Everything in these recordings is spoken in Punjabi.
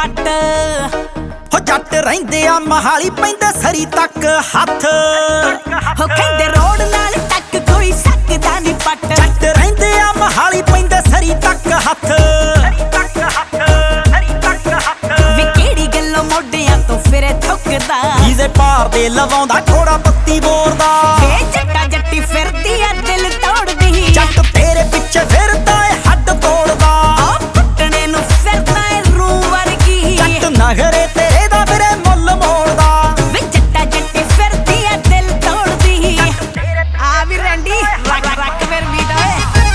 ਪੱਟ ਹੋ ਜੱਟ ਰਹਿੰਦੇ ਆ ਮਹਾਲੀ ਪੈਂਦੇ ਸਰੀ ਤੱਕ ਹੱਥ ਹੋ ਕਹਿੰਦੇ ਰੋਡ ਨਾਲ ਟੱਕ ਕੋਈ ਸਕਦਾ ਨਹੀਂ ਪੱਟ ਜੱਟ ਰਹਿੰਦੇ ਆ ਮਹਾਲੀ ਪੈਂਦੇ ਸਰੀ ਤੱਕ ਹੱਥ ਵੀ ਕਿਹੜੀ ਗੱਲੋਂ ਮੋਢਿਆਂ ਤੋਂ ਫਿਰੇ ਥੁੱਕਦਾ ਜਿਹਦੇ ਭਾਰ ਦੇ ਲਵਾਉਂਦਾ ਥੋੜਾ ਬੱਤੀ ਬੋਰਦਾ ਵੇ ਜੱਟਾ ਜੱਟੀ ਫਿਰਦੀ ਆ ਦਿਲ ਤੋੜਦੀ ਜੱਟ ਤੇਰੇ ਪਿੱਛੇ ਫਿਰਦਾ ਏ ਹੱਡ ਤੋੜਦਾ ਆ ਪੱਟਣੇ ਨੂੰ ਫਿਰਦਾ ਏ ਰੂਹ ਵਰਗੀ ਜੱਟ ਨਗਰੇ ਤੇਰੇ ਦਾ ਵੀਰੇ ਮੁੱਲ ਮੋੜਦਾ ਵੇ ਜੱਟਾ ਜੱਟੀ ਫਿਰਦੀ ਆ ਦਿਲ ਤੋੜਦੀ ਆ ਵੀ ਰੰਡੀ ਰੱਖ ਰੱਖ ਫਿਰ ਮੀਟ ਓਏ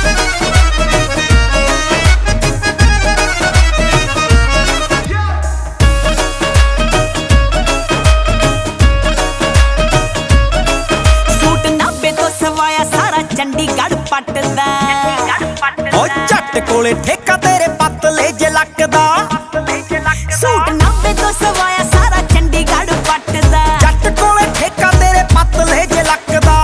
ਚੰਡੀਗੜ੍ਹ ਪੱਟਦਾ ਓ ਜੱਟ ਕੋਲੇ ਠੇਕਾ ਤੇਰੇ ਪਤਲੇ ਜੇ ਲੱਕਦਾ ਸੂਟ 90 ਤੋਂ ਸਵਾਇਆ ਸਾਰਾ ਚੰਡੀਗੜ੍ਹ ਪੱਟਦਾ ਜੱਟ ਕੋਲੇ ਠੇਕਾ ਤੇਰੇ ਪਤਲੇ ਜੇ ਲੱਕਦਾ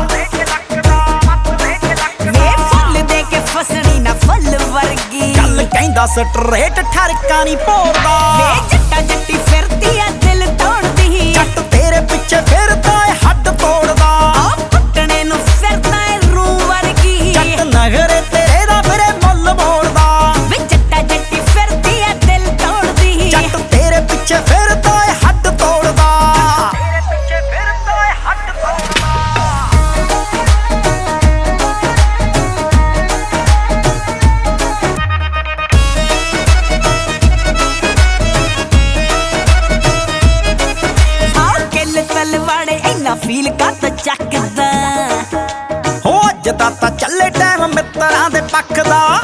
ਵੇ ਫੁੱਲ ਦੇ ਕੇ ਫਸਣੀ ਨਾ ਫੁੱਲ ਵਰਗੀ ਗੱਲ ਕਹਿੰਦਾ ਸਟਰੇਟ ਠਰਕਾ ਨਹੀਂ ਪੋਰਦਾ ਵੇ ਜੱਟਾ ਜੱਟੀ ਫਿਰਦੀ ਆ ਦਿਲ ਤੋੜਦੀ ਜੱਟ ਤੇਰੇ ਪਿੱਛੇ ਫਿਰਦਾ ਏ ਹੱਡ ਤੋੜਦਾ ਆ ਪੱਟਣੇ ਨੂੰ ਫਿਰਦਾ ਏ ਰੂਹ ਵਰਗੀ ਜੱਟ ਨਗਰੇ ਤੇਰੇ ਦਾ ਵੀਰੇ ਮੁੱਲ ਮੋੜਦਾ ਵੇ ਜੱਟਾ ਜੱਟੀ ਫਿਰਦੀ ਆ ਦਿਲ ਤੋੜਦੀ ਜੱਟ ਤੇਰੇ ਪਿੱਛੇ ਫਿਰਦਾ ਏ ਹੱਡ ਤੋੜਦਾ ਤੇਰੇ ਪਿੱਛੇ ਫਿਰਦਾ ਏ ਹੱਡ ਤੋੜਦਾ ਤਲਵਾੜੇ ਇੰਨਾ ਫੀਲ ਕਰਦਾ ਚੱਕਦਾ ਹੋ ਅੱਜ ਦਾ ਤਾਂ ਚੱਲੇ ਟਾਈਮ ਮਿੱਤਰਾਂ ਦੇ ਪੱਖ ਦਾ